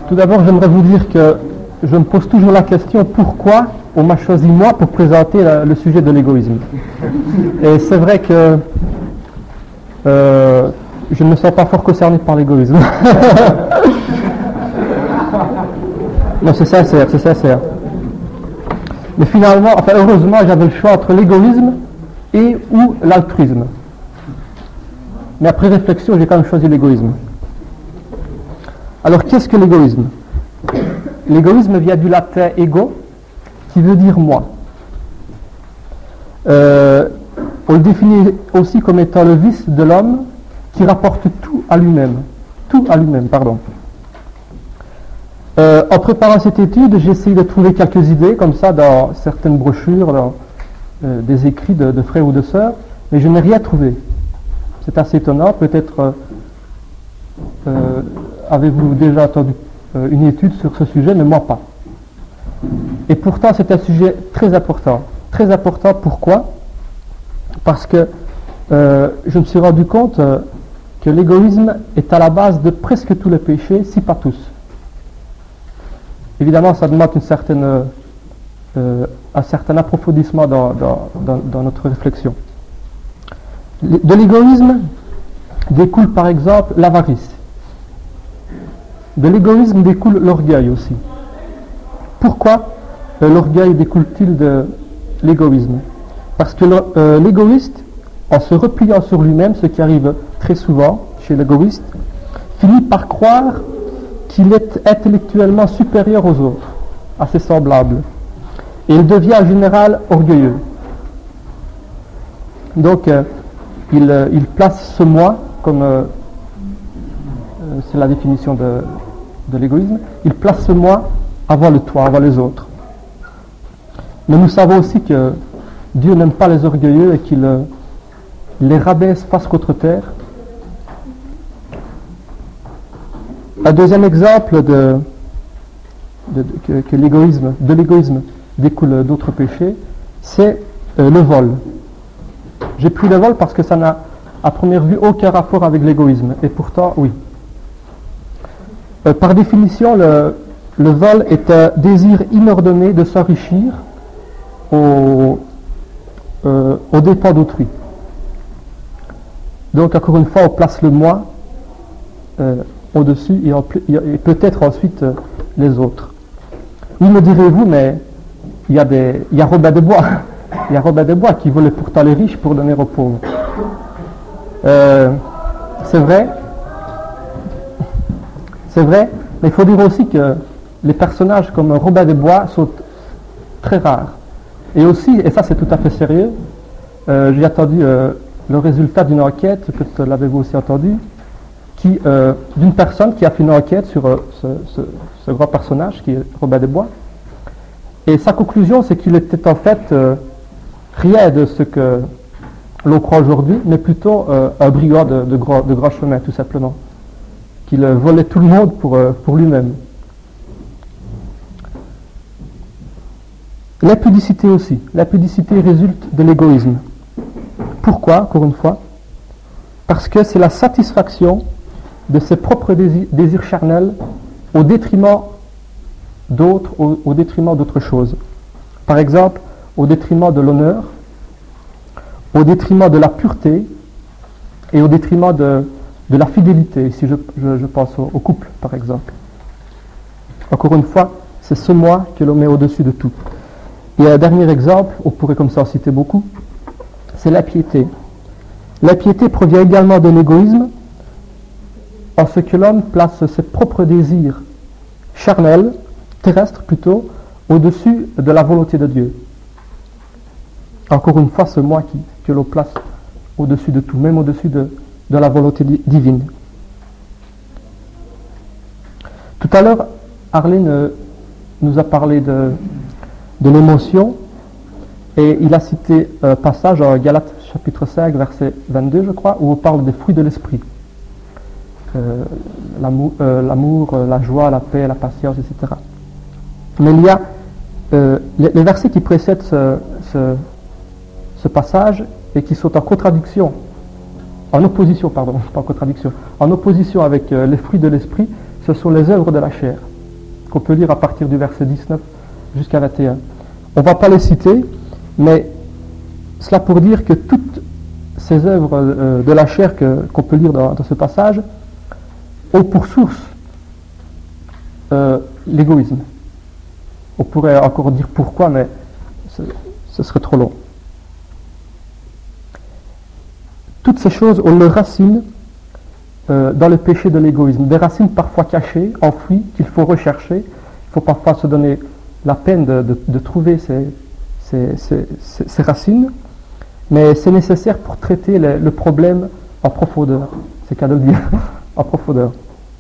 Tout d'abord, j'aimerais vous dire que je me pose toujours la question pourquoi on m'a choisi moi pour présenter le sujet de l'égoïsme. Et c'est vrai que je ne me sens pas fort concerné par l'égoïsme. Non, c'est sincère. Mais finalement, heureusement, j'avais le choix entre l'égoïsme ou l'altruisme. Mais après réflexion, j'ai quand même choisi l'égoïsme. Alors, qu'est-ce que l'égoïsme ? L'égoïsme vient du latin ego, qui veut dire moi. On le définit aussi comme étant le vice de l'homme qui rapporte tout à lui-même. En préparant cette étude, j'ai essayé de trouver quelques idées comme ça dans certaines brochures, dans des écrits de frères ou de sœurs, mais je n'ai rien trouvé. C'est assez étonnant. Peut-être avez-vous déjà entendu une étude sur ce sujet, mais moi pas. Et pourtant, c'est un sujet très important. Très important, pourquoi ? Parce que je me suis rendu compte que l'égoïsme est à la base de presque tous les péchés, si pas tous. Évidemment, ça demande un certain approfondissement dans notre réflexion. De l'égoïsme découle par exemple l'avarice. De l'égoïsme découle l'orgueil aussi. Pourquoi l'orgueil découle-t-il de l'égoïsme ? Parce que l'égoïste, en se repliant sur lui-même, ce qui arrive très souvent chez l'égoïste, finit par croire qu'il est intellectuellement supérieur aux autres, à ses semblables. Et il devient en général orgueilleux. Donc, il place ce moi, comme c'est la définition de l'égoïsme, il place ce moi avant le toi, avant les autres. Mais nous savons aussi que Dieu n'aime pas les orgueilleux et qu'il les rabaisse face contre terre. Un deuxième exemple que de l'égoïsme découle d'autres péchés, c'est le vol. J'ai pris le vol parce que ça n'a à première vue aucun rapport avec l'égoïsme, et pourtant oui. Par définition, le vol est un désir inordonné de s'enrichir aux dépens d'autrui. Donc encore une fois, on place le moi au-dessus et peut-être ensuite les autres. Oui, me direz-vous, mais il y a Robin des Bois. Il y a Robin des Bois qui volait pourtant les riches pour donner aux pauvres. C'est vrai, mais il faut dire aussi que les personnages comme Robin des Bois sont très rares. Et aussi, et ça c'est tout à fait sérieux, j'ai entendu le résultat d'une enquête, peut-être l'avez-vous aussi entendu, d'une personne qui a fait une enquête sur ce grand personnage qui est Robin des Bois. Et sa conclusion, c'est qu'il était en fait rien de ce que l'on croit aujourd'hui, mais plutôt un brigand de grand chemin, tout simplement. Qu'il volait tout le monde pour lui-même. L'impudicité aussi. L'impudicité résulte de l'égoïsme. Pourquoi, encore une fois ? Parce que c'est la satisfaction de ses propres désirs charnels au détriment d'autres, au détriment d'autres choses. Par exemple, au détriment de l'honneur, au détriment de la pureté et au détriment de la fidélité, si je pense au couple, par exemple. Encore une fois, c'est ce moi que l'on met au-dessus de tout. Et un dernier exemple, on pourrait comme ça en citer beaucoup, c'est l'impiété. L'impiété provient également de l'égoïsme, en ce que l'homme place ses propres désirs charnels, terrestres plutôt, au-dessus de la volonté de Dieu. Encore une fois, ce moi que l'on place au-dessus de tout, même au-dessus de la volonté divine. Tout à l'heure, Arlene nous a parlé de l'émotion, et il a cité un passage en Galates chapitre 5, verset 22, je crois, où on parle des fruits de l'esprit. L'amour, la joie, la paix, la patience, etc. Mais il y a les versets qui précèdent ce passage et qui sont en opposition avec les fruits de l'esprit, ce sont les œuvres de la chair. qu'on peut lire à partir du verset 19 jusqu'à 21. On ne va pas les citer, mais cela pour dire que toutes ces œuvres de la chair qu'on peut lire dans ce passage ont pour source l'égoïsme. On pourrait encore dire pourquoi, mais ce serait trop long. Toutes ces choses ont leurs racines dans le péché de l'égoïsme, des racines parfois cachées, enfouies, qu'il faut rechercher. Il faut parfois se donner la peine de trouver ces racines, mais c'est nécessaire pour traiter le problème en profondeur. C'est qu'à le dire, en profondeur.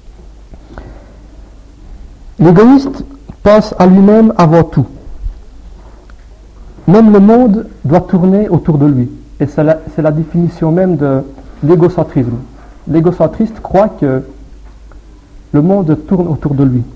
L'égoïste pense à lui-même avant tout. Même le monde doit tourner autour de lui. Et c'est la définition même de l'égocentrisme. L'égocentriste croit que le monde tourne autour de lui.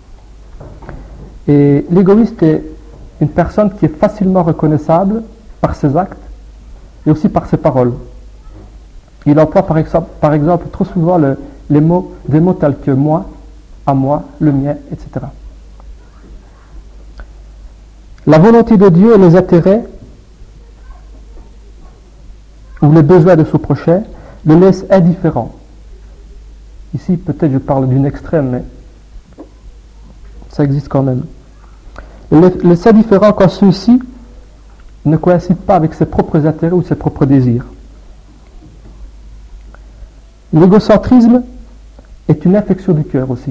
Et l'égoïste est une personne qui est facilement reconnaissable par ses actes et aussi par ses paroles. Il emploie par exemple trop souvent des mots tels que moi, à moi, le mien, etc. La volonté de Dieu et les intérêts ou les besoins de son prochain le laissent indifférent. Ici, peut-être je parle d'une extrême, mais ça existe quand même. Il le laisse indifférent quand ceux-ci ne coïncident pas avec ses propres intérêts ou ses propres désirs. L'égocentrisme est une infection du cœur aussi.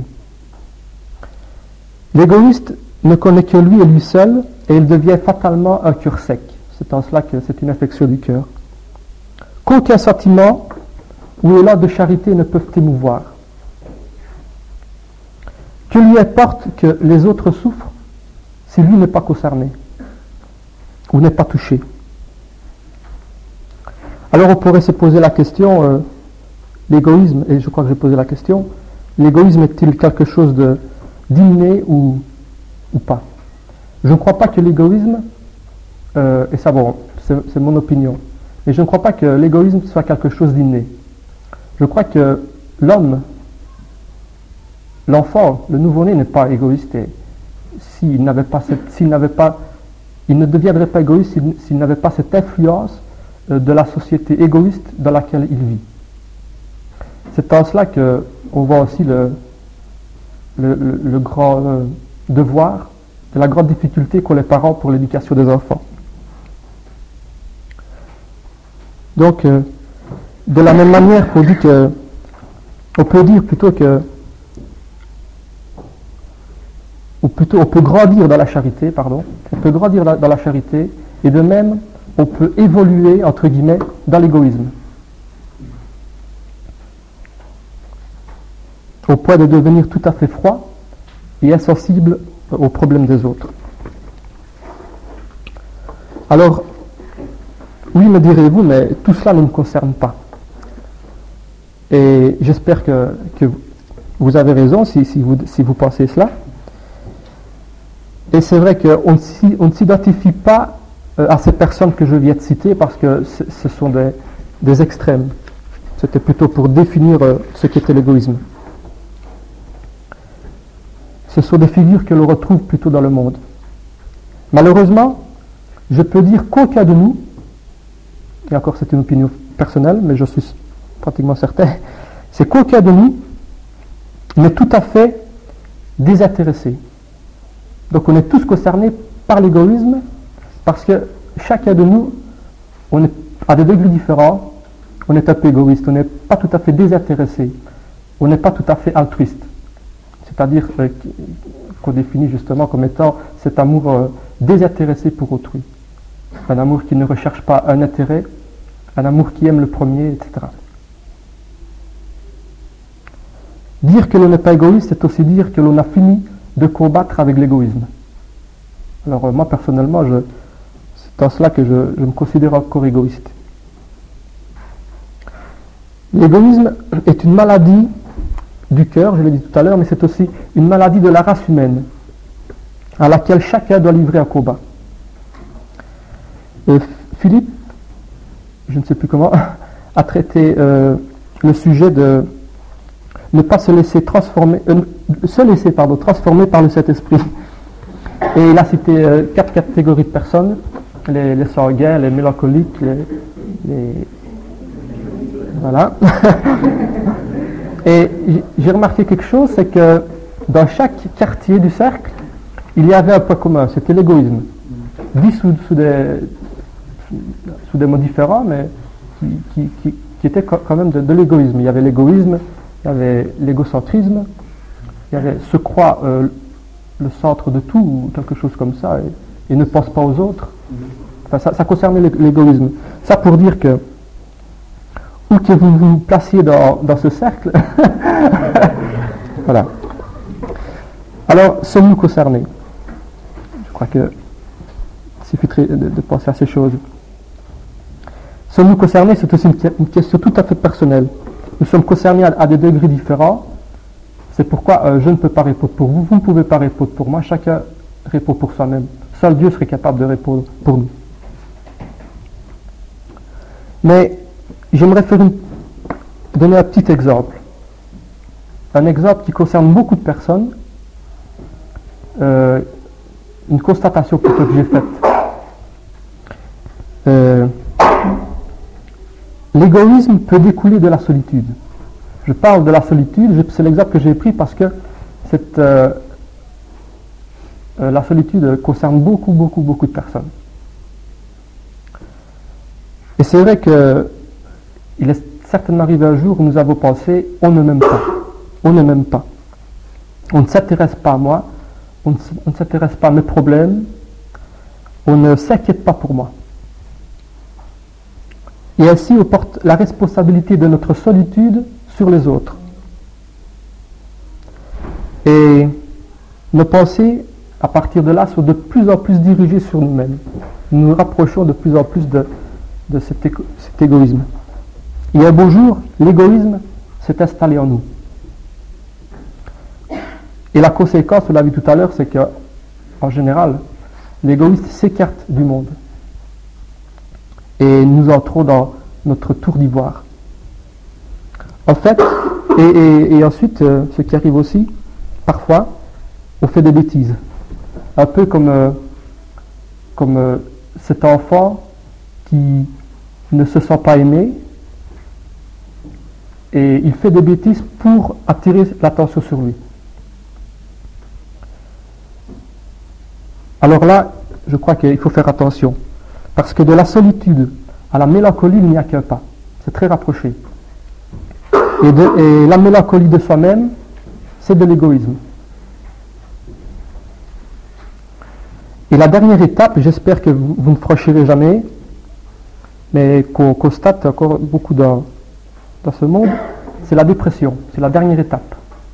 L'égoïste ne connaît que lui et lui seul, et il devient fatalement un cœur sec. C'est en cela que c'est une infection du cœur. Qu'aucun sentiment ou élan de charité ne peuvent émouvoir. Que lui importe que les autres souffrent si lui n'est pas concerné ou n'est pas touché. Alors on pourrait se poser la question, l'égoïsme, et je crois que j'ai posé la question, l'égoïsme est-il quelque chose d'inné ou pas? Je ne crois pas que l'égoïsme, et ça bon, c'est mon opinion, mais je ne crois pas que l'égoïsme soit quelque chose d'inné. Je crois que l'homme, l'enfant, le nouveau-né n'est pas égoïste. Et il ne deviendrait pas égoïste s'il n'avait pas cette influence de la société égoïste dans laquelle il vit. C'est en cela qu'on voit aussi le grand devoir et la grande difficulté qu'ont les parents pour l'éducation des enfants. Donc, de la même manière qu'on dit que, on peut dire plutôt que, ou plutôt on peut grandir dans la charité, on peut grandir dans la charité, et de même on peut évoluer, entre guillemets, dans l'égoïsme. Au point de devenir tout à fait froid et insensible aux problèmes des autres. Alors, oui, me direz-vous, mais tout cela ne me concerne pas. Et j'espère que vous avez raison si vous pensez cela. Et c'est vrai qu'on ne s'identifie pas à ces personnes que je viens de citer parce que ce sont des extrêmes. C'était plutôt pour définir ce qu'était l'égoïsme. Ce sont des figures que l'on retrouve plutôt dans le monde. Malheureusement, je peux dire qu'aucun de nous, et encore c'est une opinion personnelle, mais je suis pratiquement certain, c'est qu'aucun de nous n'est tout à fait désintéressé. Donc on est tous concernés par l'égoïsme, parce que chacun de nous, on est à des degrés différents, on est un peu égoïste, on n'est pas tout à fait désintéressé, on n'est pas tout à fait altruiste. C'est-à-dire qu'on définit justement comme étant cet amour désintéressé pour autrui. Un amour qui ne recherche pas un intérêt, un amour qui aime le premier, etc. Dire que l'on n'est pas égoïste, c'est aussi dire que l'on a fini de combattre avec l'égoïsme. Alors moi personnellement, c'est en cela que je me considère encore égoïste. L'égoïsme est une maladie du cœur, je l'ai dit tout à l'heure, mais c'est aussi une maladie de la race humaine, à laquelle chacun doit livrer un combat. Philippe, je ne sais plus comment, a traité le sujet ne pas se laisser transformer par le Saint-Esprit. Et il a cité 4 catégories de personnes, les sanguins, les mélancoliques, voilà. Et j'ai remarqué quelque chose, c'est que dans chaque quartier du cercle, il y avait un point commun, c'était l'égoïsme. Dit sous des mots différents, mais qui était quand même de l'égoïsme. Il y avait l'égoïsme, il y avait l'égocentrisme, il y avait se croire le centre de tout, ou quelque chose comme ça, et ne pense pas aux autres. Enfin, ça concernait l'égoïsme. Ça pour dire que, où que vous vous placiez dans ce cercle, voilà. Alors, sommes-nous concernés? Je crois que il suffit de penser à ces choses. Sommes-nous concernés? C'est aussi une question tout à fait personnelle. Nous sommes concernés à des degrés différents. C'est pourquoi je ne peux pas répondre pour vous, vous ne pouvez pas répondre pour moi, chacun répond pour soi-même. Seul Dieu serait capable de répondre pour nous. Mais j'aimerais donner un petit exemple. Un exemple qui concerne beaucoup de personnes. Une constatation plutôt que j'ai faite. L'égoïsme peut découler de la solitude. Je parle de la solitude, c'est l'exemple que j'ai pris parce que la solitude concerne beaucoup de personnes. Et c'est vrai que il est certainement arrivé un jour où nous avons pensé, on ne m'aime pas, on ne m'aime pas, on ne s'intéresse pas à moi, on ne s'intéresse pas à mes problèmes, on ne s'inquiète pas pour moi. Et ainsi on porte la responsabilité de notre solitude sur les autres. Et nos pensées, à partir de là, sont de plus en plus dirigées sur nous-mêmes. Nous nous rapprochons de plus en plus de cet égoïsme. Et un beau jour, l'égoïsme s'est installé en nous. Et la conséquence, on l'a vu tout à l'heure, c'est que, en général, l'égoïste s'écarte du monde. Et nous entrons dans notre tour d'ivoire. En fait, et ensuite, ce qui arrive aussi, parfois, on fait des bêtises. Un peu comme cet enfant qui ne se sent pas aimé, et il fait des bêtises pour attirer l'attention sur lui. Alors là, je crois qu'il faut faire attention, parce que de la solitude à la mélancolie, il n'y a qu'un pas. C'est très rapproché. Et la mélancolie de soi-même, c'est de l'égoïsme. Et la dernière étape, j'espère que vous ne franchirez jamais, mais qu'on constate encore beaucoup dans ce monde, c'est la dépression. C'est la dernière étape.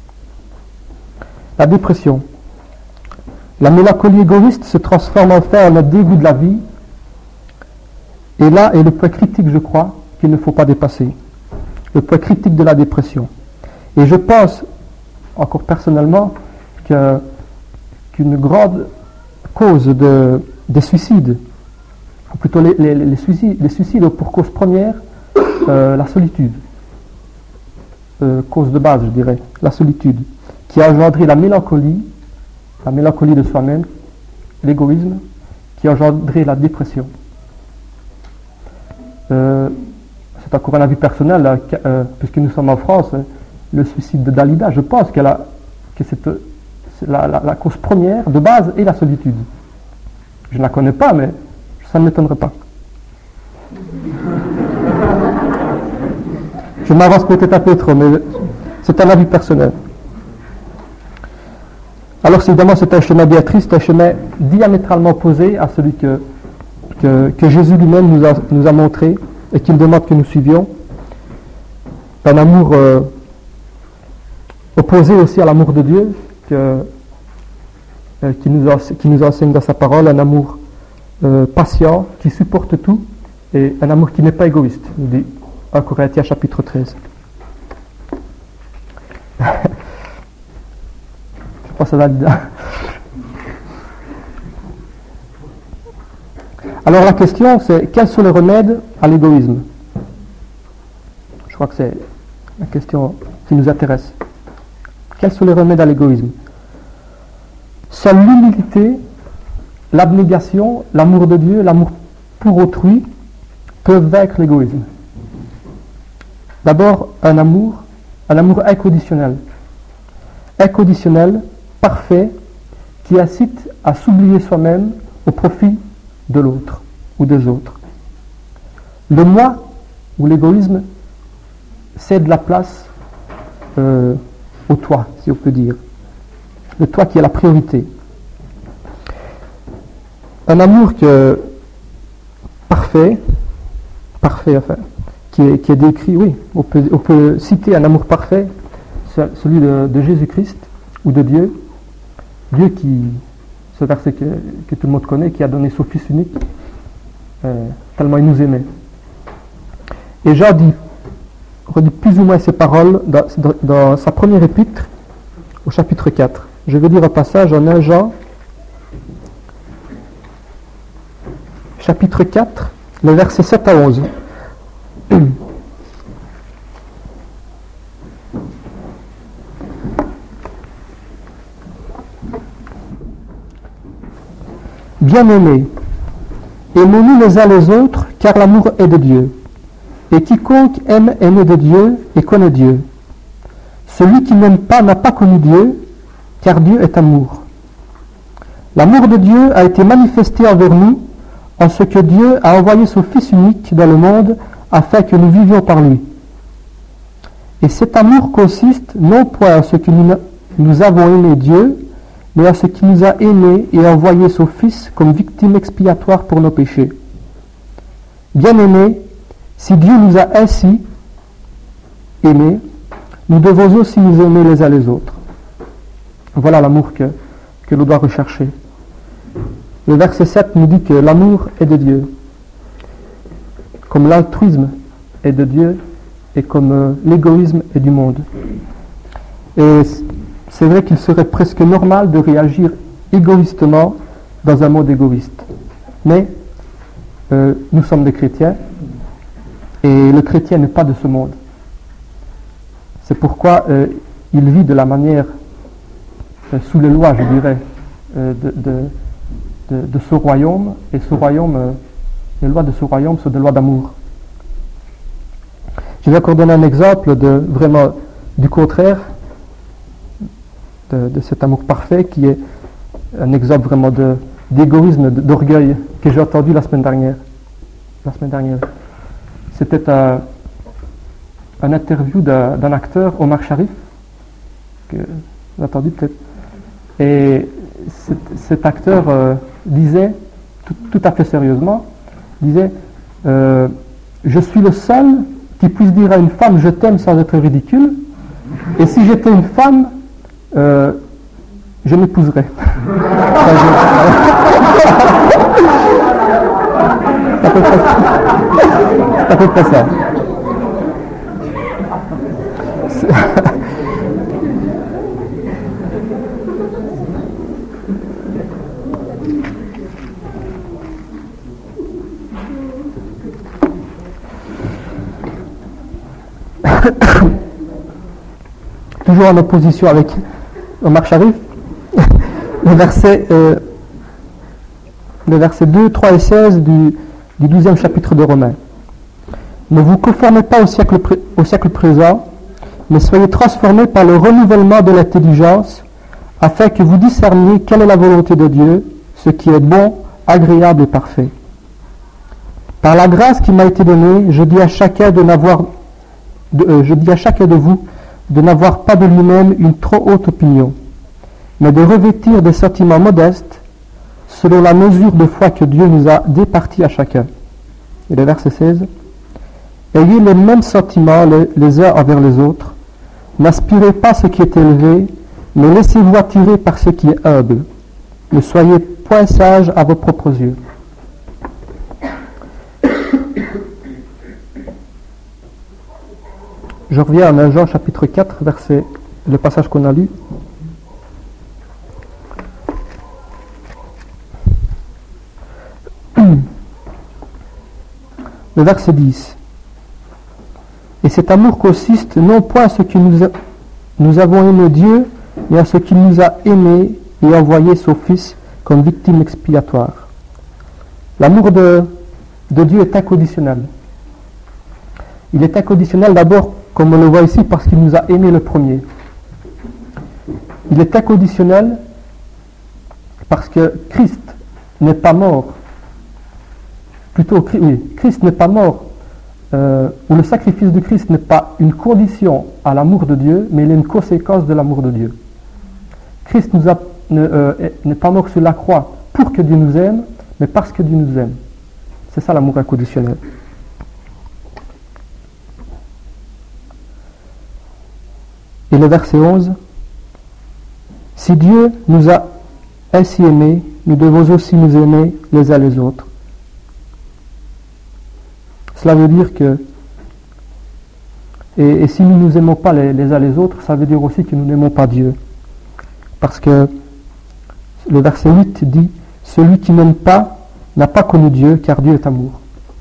La dépression. La mélancolie égoïste se transforme enfin en un dégoût de la vie. Et là est le point critique, je crois, qu'il ne faut pas dépasser. Le point critique de la dépression. Et je pense, encore personnellement, qu'une grande cause des suicides, ou plutôt les suicides ont pour cause première la solitude. Cause de base, je dirais, la solitude, qui a engendré la mélancolie de soi-même, l'égoïsme, qui a engendré la dépression. C'est encore un avis personnel, puisque nous sommes en France, le suicide de Dalida, je pense que c'est la cause première de base est la solitude. Je ne la connais pas, mais ça ne m'étonnerait pas. Je m'avance peut-être un peu trop, mais c'est un avis personnel. Alors évidemment c'est un chemin bien triste, un chemin diamétralement opposé à celui que Jésus lui-même nous a montré et qu'il demande que nous suivions. Un amour opposé aussi à l'amour de Dieu qui nous enseigne dans sa parole, un amour patient, qui supporte tout, et un amour qui n'est pas égoïste, nous dit 1 Corinthiens chapitre 13. Je pense à Dalida. Alors la question c'est, quels sont les remèdes à l'égoïsme? Je crois que c'est la question qui nous intéresse. Quels sont les remèdes à l'égoïsme? Seule l'humilité, l'abnégation, l'amour de Dieu, l'amour pour autrui peuvent vaincre l'égoïsme. D'abord, un amour inconditionnel. Inconditionnel, parfait, qui incite à s'oublier soi-même au profit de l'autre ou des autres. Le moi ou l'égoïsme cède la place au toi, si on peut dire. Le toi qui est la priorité. Un amour parfait enfin, qui est décrit, oui, on peut citer un amour parfait, celui de Jésus-Christ ou de Dieu. Dieu ce verset que tout le monde connaît, qui a donné son Fils unique, tellement il nous aimait. Et Jean redit plus ou moins ces paroles dans sa première épître, au chapitre 4. Je vais lire un passage en 1 Jean, chapitre 4, les versets 7 à 11. Bien-aimés, aimons-nous les uns les autres, car l'amour est de Dieu. Et quiconque aime est né de Dieu et connaît Dieu. Celui qui n'aime pas n'a pas connu Dieu, car Dieu est amour. L'amour de Dieu a été manifesté envers nous, en ce que Dieu a envoyé son Fils unique dans le monde, afin que nous vivions par lui. Et cet amour consiste non point en ce que nous avons aimé Dieu, mais en ce qui nous a aimés et a envoyé son Fils comme victime expiatoire pour nos péchés. Bien-aimés, si Dieu nous a ainsi aimés, nous devons aussi nous aimer les uns les autres. Voilà l'amour que l'on doit rechercher. Le verset 7 nous dit que l'amour est de Dieu, comme l'altruisme est de Dieu et comme l'égoïsme est du monde. Et c'est vrai qu'il serait presque normal de réagir égoïstement dans un monde égoïste. Mais nous sommes des chrétiens et le chrétien n'est pas de ce monde. C'est pourquoi il vit de la manière, sous les lois, je dirais, de ce royaume. Et ce royaume, les lois de ce royaume sont des lois d'amour. Je vais encore donner un exemple vraiment du contraire de cet amour parfait, qui est un exemple vraiment d'égoïsme, d'orgueil, que j'ai entendu la semaine dernière. C'était un interview d'un acteur, Omar Sharif, que vous avez entendu peut-être. Et cet acteur disait, tout à fait sérieusement, je suis le seul qui puisse dire à une femme je t'aime sans être ridicule, et si j'étais une femme, je m'épouserais. C'est à peu près ça. Toujours en opposition avec Omar Sharif, le verset 2, 3 et 16 du 12e chapitre de Romains. Ne vous conformez pas au siècle présent, mais soyez transformés par le renouvellement de l'intelligence, afin que vous discerniez quelle est la volonté de Dieu, ce qui est bon, agréable et parfait. Par la grâce qui m'a été donnée, je dis à chacun de vous de n'avoir pas de lui-même une trop haute opinion, mais de revêtir des sentiments modestes selon la mesure de foi que Dieu nous a départis à chacun. Et le verset 16. Ayez les mêmes sentiments les uns envers les autres. N'aspirez pas ce qui est élevé, mais laissez-vous attirer par ce qui est humble. Ne soyez point sages à vos propres yeux. Je reviens à 1 Jean chapitre 4, le passage qu'on a lu. Le verset 10. Et cet amour consiste non point à ce que Nous avons aimé Dieu et à ce qu'il nous a aimés et envoyé son Fils comme victime expiatoire. L'amour de Dieu est inconditionnel. Il est inconditionnel d'abord, comme on le voit ici, parce qu'il nous a aimés le premier. Il est inconditionnel parce que Christ n'est pas mort. Christ n'est pas mort, ou le sacrifice de Christ n'est pas une condition à l'amour de Dieu, mais il est une conséquence de l'amour de Dieu. Christ n'est pas mort sur la croix pour que Dieu nous aime, mais parce que Dieu nous aime. C'est ça l'amour inconditionnel. Et le verset 11, « Si Dieu nous a ainsi aimés, nous devons aussi nous aimer les uns les autres. » Cela veut dire que, et si nous ne nous aimons pas les uns les autres, ça veut dire aussi que nous n'aimons pas Dieu. Parce que le verset 8 dit, « Celui qui n'aime pas n'a pas connu Dieu, car Dieu est amour. »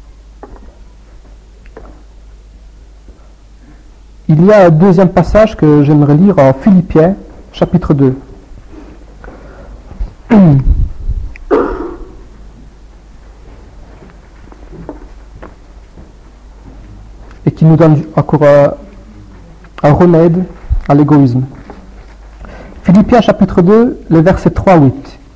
Il y a un deuxième passage que j'aimerais lire en Philippiens, chapitre 2. Et qui nous donne encore un remède à l'égoïsme. Philippiens chapitre 2, le verset 3-8.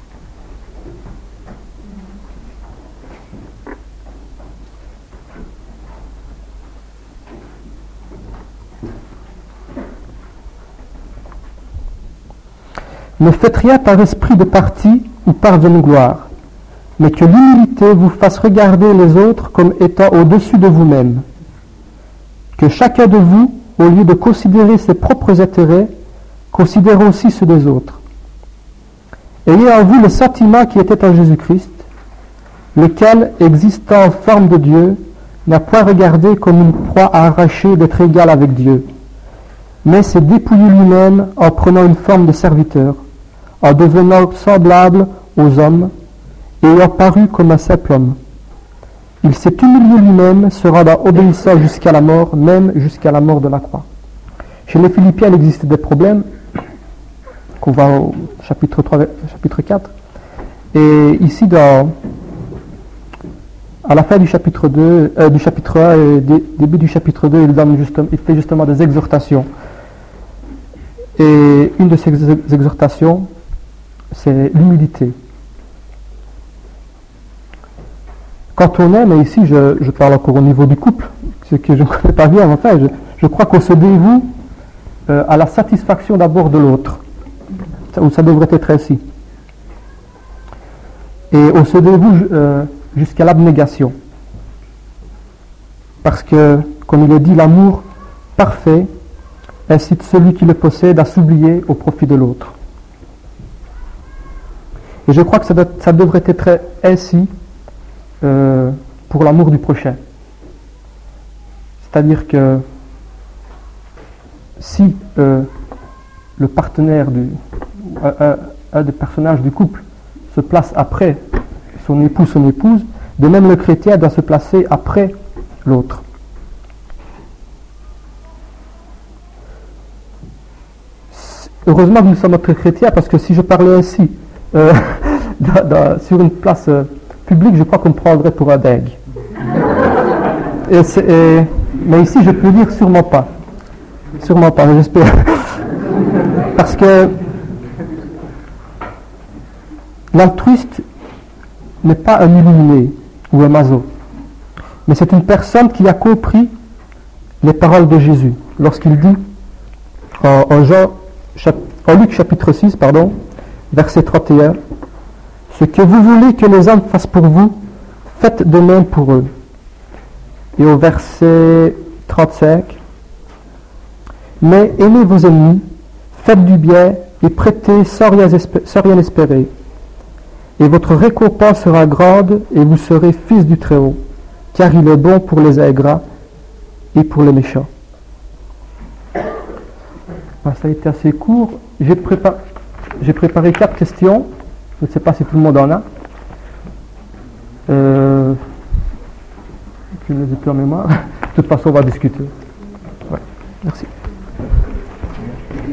Ne faites rien par esprit de parti ou par vaingloire, mais que l'humilité vous fasse regarder les autres comme étant au-dessus de vous-même. Que chacun de vous, au lieu de considérer ses propres intérêts, considère aussi ceux des autres. Ayez en vous le sentiment qui était en Jésus-Christ, lequel, existant en forme de Dieu, n'a point regardé comme une proie à arracher d'être égal avec Dieu, mais s'est dépouillé lui-même en prenant une forme de serviteur, en devenant semblable aux hommes, et ayant paru comme un simple homme. Il s'est humilié lui-même, se rendant obéissant jusqu'à la mort, même jusqu'à la mort de la croix. Chez les Philippiens, il existe des problèmes, qu'on voit au chapitre 3, chapitre 4. Et ici, à la fin du chapitre 2, du chapitre 1 et début du chapitre 2, il fait justement des exhortations. Et une de ces exhortations, c'est l'humilité. Quand on aime, et ici je parle encore au niveau du couple, ce que je ne connais pas bien, enfin, je crois qu'on se dévoue à la satisfaction d'abord de l'autre, ou ça devrait être ainsi. Et on se dévoue jusqu'à l'abnégation. Parce que, comme il est dit, l'amour parfait incite celui qui le possède à s'oublier au profit de l'autre. Et je crois que ça devrait être ainsi pour l'amour du prochain. C'est-à-dire que si le partenaire, un des personnages du couple se place après son épouse, de même le chrétien doit se placer après l'autre. Heureusement que nous sommes notre chrétiens, parce que si je parlais ainsi sur une place publique, je crois qu'on me prendrait pour un dingue. Mais ici, je peux dire sûrement pas. Sûrement pas, j'espère. Parce que l'altruiste n'est pas un illuminé ou un maso, mais c'est une personne qui a compris les paroles de Jésus lorsqu'il dit en Luc chapitre 6, verset 31, « Ce que vous voulez que les hommes fassent pour vous, faites de même pour eux. » Et au verset 35, « Mais aimez vos ennemis, faites du bien et prêtez sans rien espérer. Et votre récompense sera grande et vous serez fils du Très-Haut, car il est bon pour les ingrats et pour les méchants. » Ça a été assez court. J'ai préparé 4 questions. Je ne sais pas si tout le monde en a. Je ne les ai plus en mémoire. De toute façon, on va discuter. Ouais. Merci.